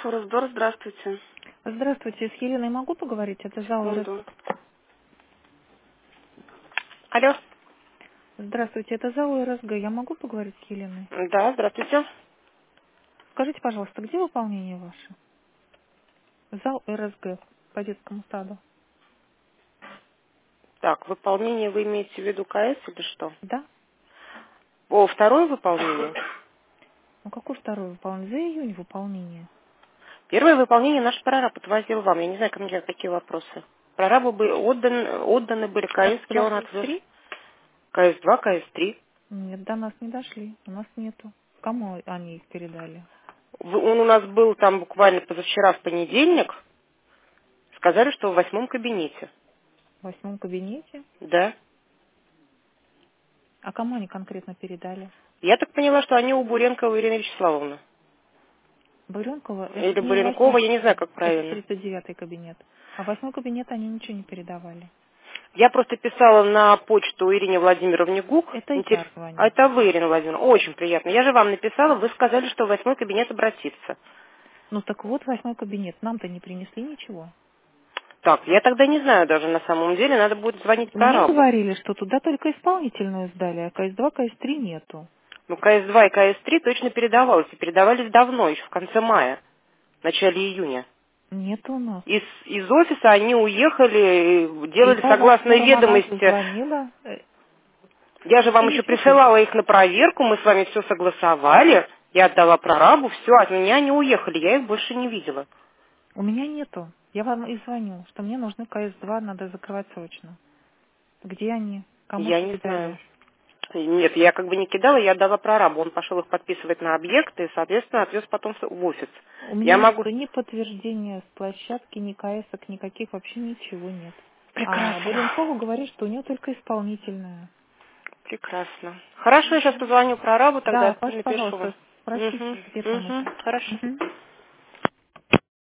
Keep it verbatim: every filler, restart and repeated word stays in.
Форесдор, здравствуйте. Здравствуйте, с Еленой могу поговорить? Это зал РСГ. Секунду. Алло. Здравствуйте, это зал РСГ. Я могу поговорить с Еленой? Да, здравствуйте. Скажите, пожалуйста, где выполнение ваше? Зал РСГ по детскому саду. Так, выполнение вы имеете в виду КС или что? Да? О, второе выполнение. Ну какое второе выполнение? За июнь выполнение. Первое выполнение наш прораб отвозил вам. Я не знаю, ко мне какие вопросы. Прорабу были отданы, отданы были КС, КС-два, он отвез. КС-три? КС-два, КС-три. Нет, до нас не дошли. У нас нету. Кому они их передали? Вы- Он у нас был там буквально позавчера в понедельник. Сказали, что в восьмом кабинете. В восьмом кабинете? Да. А кому они конкретно передали? Я так поняла, что они у Буренкова Ирины Вячеславовны. Буренкова? Это Или не восьмой, Буренкова, я не знаю, как это правильно. тридцать девятый кабинет. А в восьмой кабинет они ничего не передавали. Я просто писала на почту Ирине Владимировне Гук. Это Интерес- я А звоню. это вы, Ирина Владимировна. Очень приятно. Я же вам написала, вы сказали, что в восьмой кабинет обратиться. Ну так вот, восьмой кабинет. Нам-то не принесли ничего. Так, я тогда не знаю даже на самом деле, надо будет звонить Мне прорабу. говорили, что туда только исполнительную сдали, а КС-два, КС-три нету. Ну, КС-два и КС-три точно передавалось. И передавались давно, еще в конце мая, в начале июня. Нету у нас. Из, из офиса они уехали, и делали Я согласно восьмого на нас ведомости. звонила. Э, Я же вам Или еще все слышно? присылала их на проверку, мы с вами все согласовали. Я отдала прорабу, все, от меня они уехали, я их больше не видела. У меня нету. Я вам и звоню, что мне нужны КС-два, надо закрывать срочно. Где они? Кому Я не знаю. передали? Нет, я как бы не кидала, я отдала прорабу. Он пошел их подписывать на объекты и, соответственно, отвез потом в в офис. У Я меня могу... нету ни подтверждения с площадки, ни КСок, никаких, вообще ничего нет. А Прекрасно. Буренкова говорит, что у нее только исполнительная. Прекрасно. Хорошо, я сейчас позвоню прорабу, тогда Да, пож- напишу вам. пожалуйста, спросите, Угу, где там угу, это. хорошо. Мгм.